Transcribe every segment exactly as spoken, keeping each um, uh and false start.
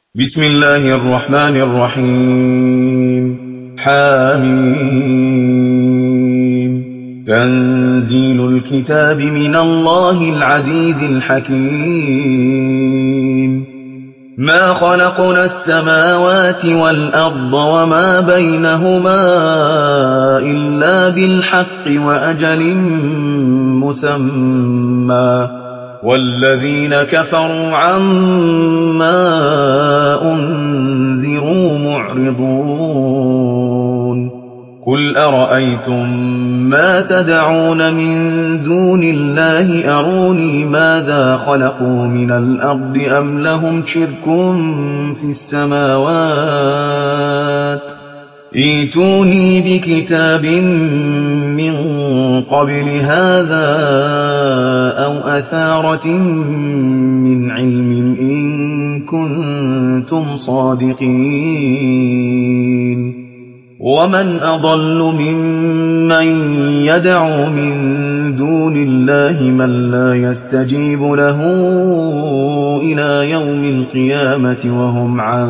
بسم الله الرحمن الرحيم. حاميم. تنزيل الكتاب من الله العزيز الحكيم. ما خلقنا السماوات والأرض وما بينهما إلا بالحق وأجل مسمى، والذين كفروا عما أنذروا معرضون. قل أرأيتم ما تدعون من دون الله أروني ماذا خلقوا من الأرض أم لهم شرك في السماوات؟ ائتوني بكتاب من قبل هذا أو أثارة من علم إن كنتم صادقين. ومن أضل ممن يدعو من دون الله من لا يستجيب له إلى يوم القيامة وهم عن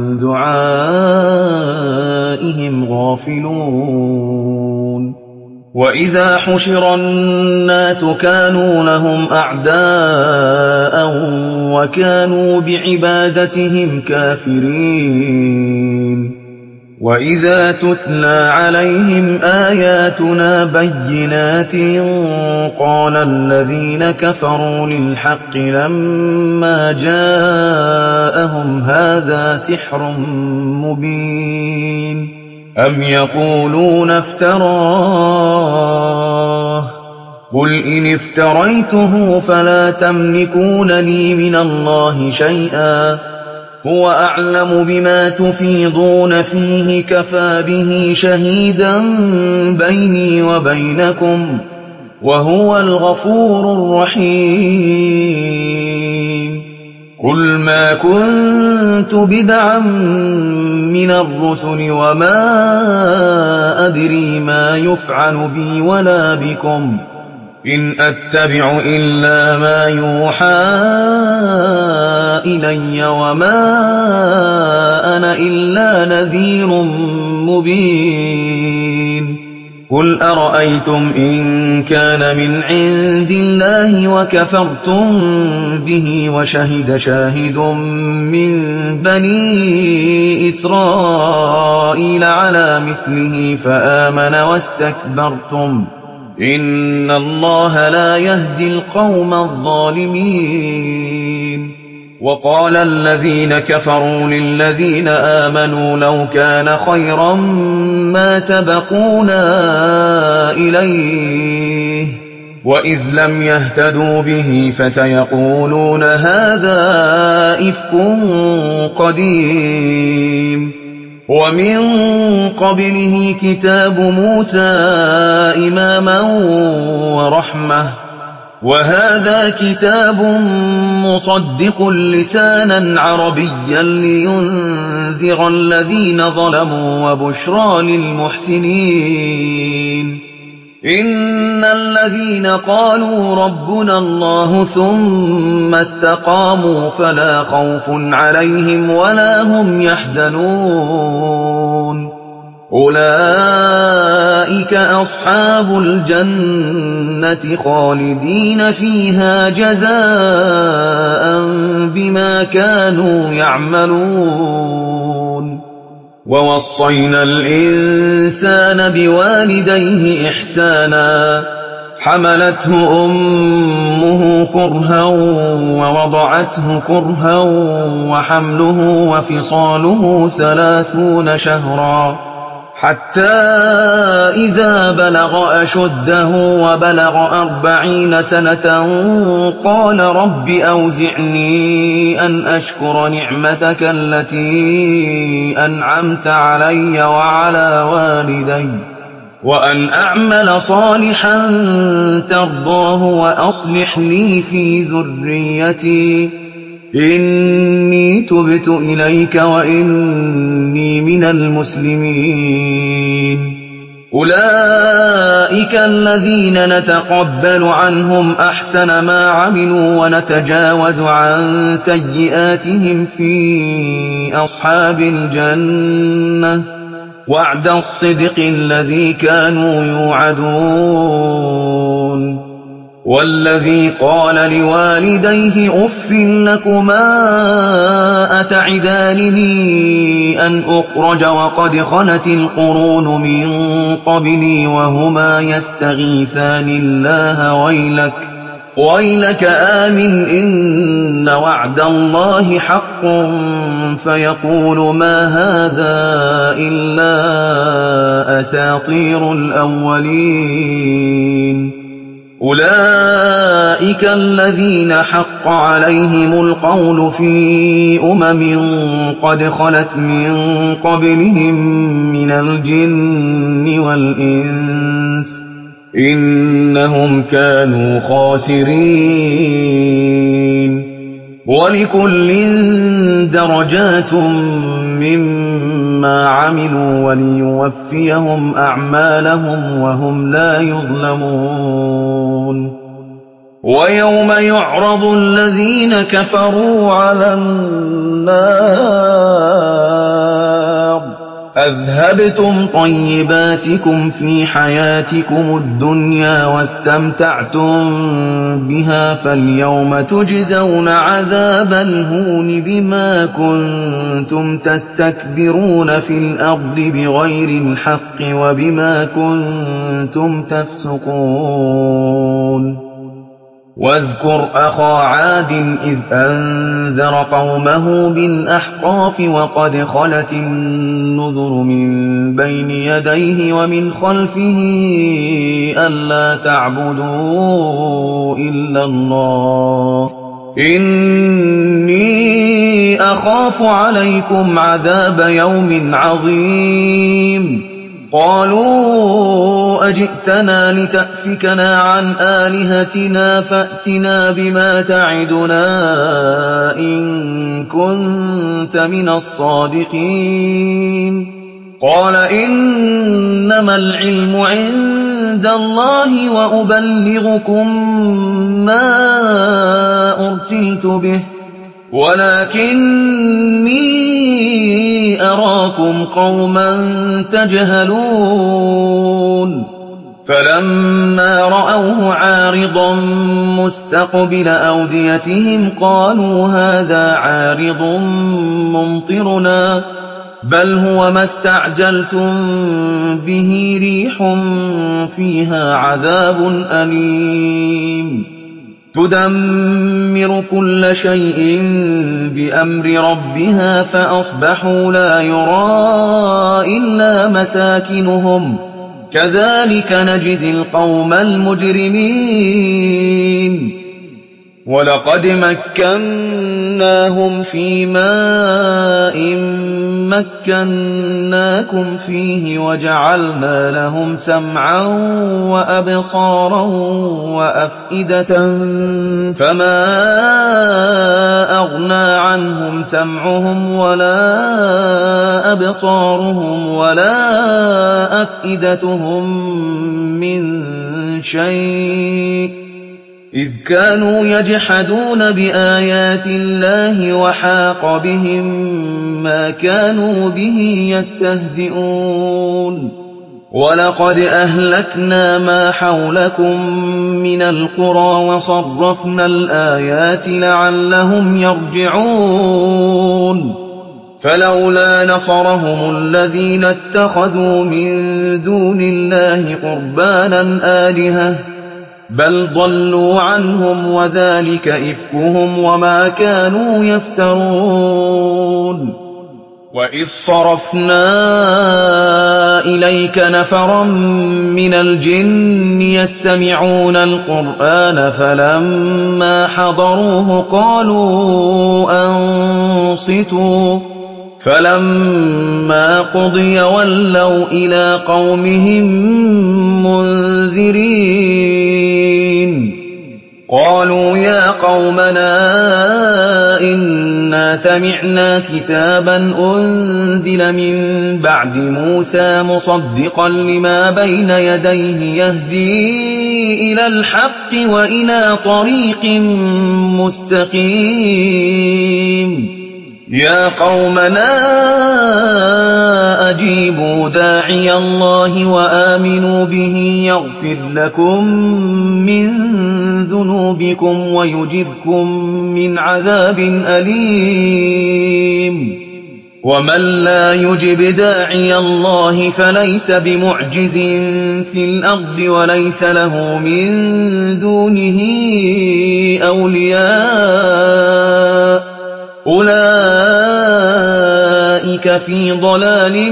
دعائهم غافلون. وإذا حشر الناس كانوا لهم أعداء وكانوا بعبادتهم كافرين. وإذا تتلى عليهم آياتنا بينات قال الذين كفروا للحق لما جاءهم هذا سحر مبين أم يقولون افتراه قل إن افتريته فلا تملكون لي من الله شيئا هو أعلم بما تفيضون فيه كفى به شهيدا بيني وبينكم وهو الغفور الرحيم. قل ما كنت بدعا من الرسل وما أدري ما يفعل بي ولا بكم إن أتبع إلا ما يوحى إلي وما أنا إلا نذير مبين. قل أرأيتم إن كان من عند الله وكفرتم به وشهد شاهد من بني إسرائيل على مثله فآمن واستكبرتم إن الله لا يهدي القوم الظالمين. وقال الذين كفروا للذين آمنوا لو كان خيرا ما سبقونا إليه وإذ لم يهتدوا به فسيقولون هذا إفك قديم. ومن قبله كتاب موسى إماما ورحمة وهذا كتاب مصدق لسانا عربيا لينذر الذين ظلموا وبشرى للمحسنين. إن الذين قالوا ربنا الله ثم استقاموا فلا خوف عليهم ولا هم يحزنون أولئك أصحاب الجنة خالدين فيها جزاء بما كانوا يعملون. ووصينا الإنسان بوالديه إحسانا حملته أمه كرها ووضعته كرها وحمله وفصاله ثلاثون شهرا حتى إذا بلغ أشده وبلغ أربعين سنة قال رب أوزعني أن أشكر نعمتك التي أنعمت علي وعلى والدي وأن أعمل صالحا ترضاه وأصلح لي في ذريتي إني تبت إليك وإني من المسلمين. أولئك الذين نتقبل عنهم أحسن ما عملوا ونتجاوز عن سيئاتهم في أصحاب الجنة وعد الصدق الذي كانوا يوعدون والذي قال لوالديه أف لكما أتعدانني أن أخرج وقد خلت القرون من قبلي وهما يستغيثان الله ويلك ويلك آمن إن وعد الله حق فيقول ما هذا إلا أساطير الأولين أولئك الذين حق عليهم القول في أمم قد خلت من قبلهم من الجن والإنس إنهم كانوا خاسرين ولكل درجات مما عملوا وليوفيهم أعمالهم وهم لا يظلمون ويوم يعرض الذين كفروا على النار أذهبتم طيباتكم في حياتكم الدنيا واستمتعتم بها فاليوم تجزون عذاب الهون بما كنتم تستكبرون في الأرض بغير الحق وبما كنتم تفسقون واذكر أخا عاد إذ أنذر قومه بالأحقاف وقد خلت النذر من بين يديه ومن خلفه ألا تعبدوا إلا الله إني أخاف عليكم عذاب يوم عظيم قالوا أجئتنا لتأفكنا عن آلهتنا فأتنا بما تعدنا إن كنت من الصادقين قال إنما العلم عند الله وأبلغكم ما أرسلت به ولكني أراكم قوما تجهلون فلما رأوه عارضا مستقبل أوديتهم قالوا هذا عارض ممطرنا بل هو ما استعجلتم به ريح فيها عذاب أليم تدمر كل شيء بأمر ربها فأصبحوا لا يرى إلا مساكنهم كذلك نجزي القوم المجرمين ولقد مكناهم في ماء مكناكم فيه وجعلنا لهم سمعا وأبصارا وأفئدة فما أغنى عنهم سمعهم ولا أبصارهم ولا أفئدتهم من شيء إذ كانوا يجحدون بآيات الله وحاق بهم ما كانوا به يستهزئون ولقد أهلكنا ما حولكم من القرى وصرفنا الآيات لعلهم يرجعون فلولا نصرهم الذين اتخذوا من دون الله قربانا آلهة بل ضلوا عنهم وذلك إفكهم وما كانوا يفترون وإذ صرفنا إليك نفرا من الجن يستمعون القرآن فلما حضروه قالوا أنصتوا فلما قضي ولوا إلى قومهم منذرين قالوا يا قومنا إنا إِنَّا سَمِعْنَا كِتَابًا أُنزِلَ مِن بَعْدِ مُوسَىٰ مُصَدِّقًا لِّمَا بَيْنَ يَدَيْهِ يَهْدِي إِلَى الْحَقِّ وَإِلَىٰ طَرِيقٍ مُّسْتَقِيمٍ. يَا قَوْمَنَا أَجِيبُوا دَاعِيَ اللَّهِ وَآمِنُوا بِهِ يَغْفِرْ لَكُم مِّن ذُنُوبِكُمْ وَيُجِرْكُم مِّنْ عَذَابٍ أَلِيمٍ. وَمَن لَّا يُجِبْ دَاعِيَ اللَّهِ فَلَيْسَ بِمُعْجِزٍ فِي الْأَرْضِ وَلَيْسَ لَهُ مِن دُونِهِ أَوْلِيَاءُ ۚ أُولَٰئِكَ فِي ضَلَالٍ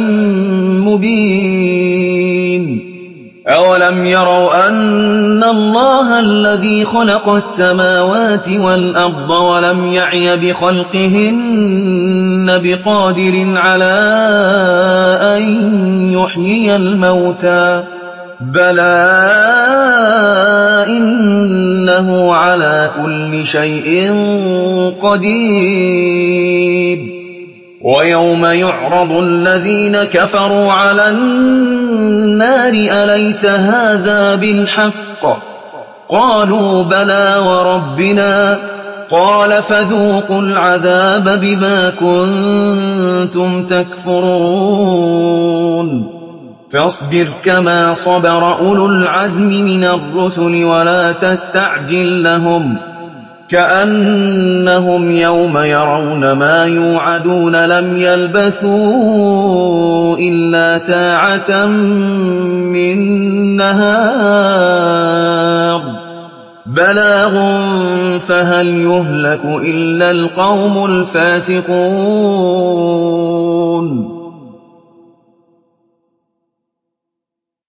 مُّبِينٍ. أَوَلَمْ يَرَوْا أَنَّ اللَّهَ الَّذِي خَلَقَ السَّمَاوَاتِ وَالْأَرْضَ وَلَمْ يَعْيَ بِخَلْقِهِنَّ بِقَادِرٍ عَلَىٰ أَن يُحْيِيَ الْمَوْتَىٰ ۚ بَلَىٰ إِنَّهُ عَلَىٰ كُلِّ شَيْءٍ قَدِيرٌ. وَيَوْمَ يُعْرَضُ الَّذِينَ كَفَرُوا عَلَى النَّارِ أَلَيْسَ هَٰذَا بِالْحَقِّ ۖ قَالُوا بَلَىٰ وَرَبِّنَا ۚ قَالَ فَذُوقُوا الْعَذَابَ بِمَا كُنتُمْ تَكْفُرُونَ. فَاصْبِرْ كَمَا صَبَرَ أُولُو الْعَزْمِ مِنَ الرُّسُلِ وَلَا تَسْتَعْجِل لَّهُمْ ۚ كَأَنَّهُمْ يَوْمَ يَرَوْنَ مَا يُوعَدُونَ لَمْ يَلْبَثُوا إِلَّا سَاعَةً مِّن نَّهَارٍ بَلَاغٌ فَهَلْ يُهْلَكُ إِلَّا الْقَوْمُ الْفَاسِقُونَ.